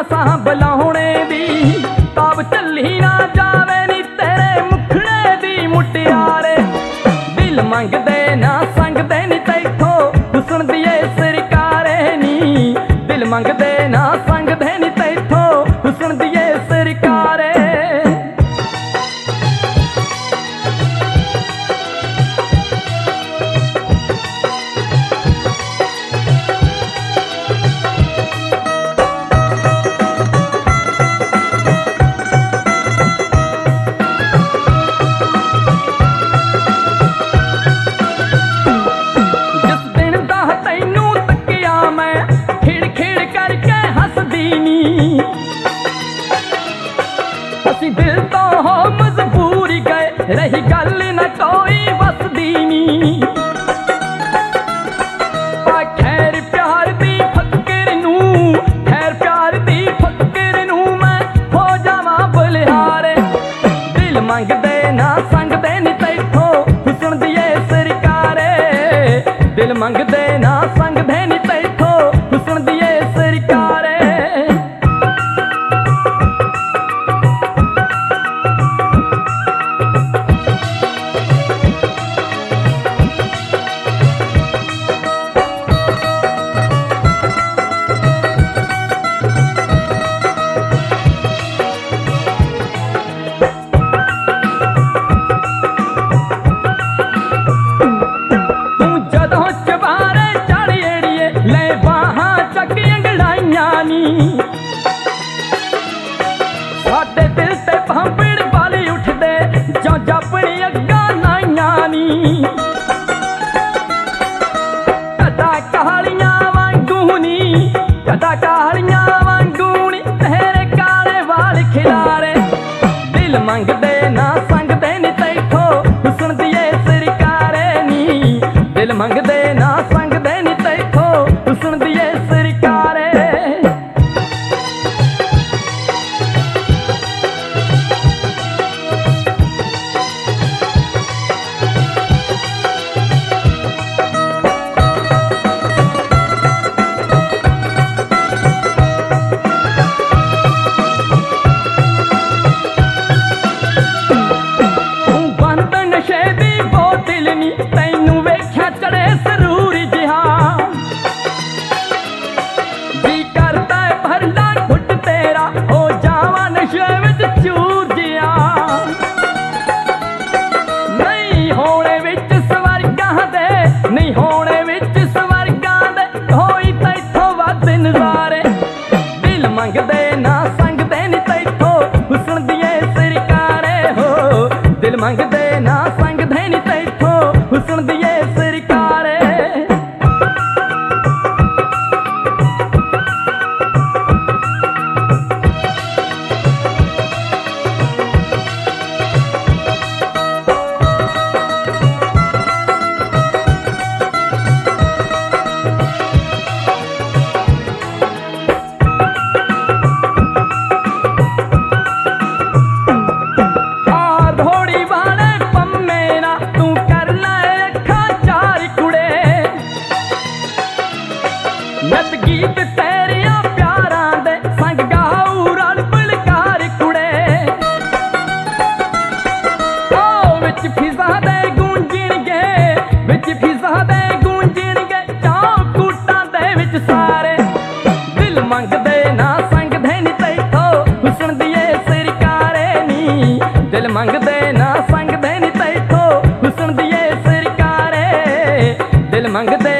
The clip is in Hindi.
सां बुलाने दी ताब चली ना जावे नी तेरे मुखड़े दी मुटियारे दिल मंगदे ना संगदे नी तैथो हुस्न दिए सरकारे नी दिल मंगदे ना संगदे नी तैथो हुस्न दिए सरकारे असी दिल तो हो मजबूरी गए रही गल न कोई बसदी नी खैर प्यार दी फकर नू खैर प्यार दी फकर नू मैं हो जावां बलिहारे दिल मंगदे ना संगदे नी तैथो हुस्न दिए सरकारे दिल मंगदे ना संगदे नी तैथो हुस्न दिए सरकारे साडे दिल ते भांबड़ वाली उठदे जो जपनी अग्गा नाइयां नी कदा कालियां वांगूनी कदा कालियां वांगूनी तेरे काले वाल खिलारे दिल मंगदे ना संगदे नी तैथो हुस्न दिए सरकारे नी दिल मंगदे ना संगदे नी तैथो हुस्न दिए सरकारे तैनू वेख्या चढ़े सरूर जिहा जी करता है भरला घुट तेरा हो जावा नशे विच चूर जिहा नहीं होने विच स्वर्गां दे नहीं होने विच स्वर्गां दे होई तैथों वध नज़ारे दिल मंगदे ना संगदे नी तैथो हुस्न दिए सरकारे हो दिल मंगदे ना संगदे नी तैथो हुस्न दिए सरकारे नत गीत तेरिया प्यारा दे संग गाऊ रल बलकार कुड़े ओ विच फिजा दे गूंजणगे विच फिजा दे गूंजणगे चां कूटां दे विच सारे दिल मंगदे ना संगदे नी तैथो हुस्न दिए सरकारे नी दिल मंगदे ना संगदे नी तैथो हुस्न दिए सरकारे दिल मंगदे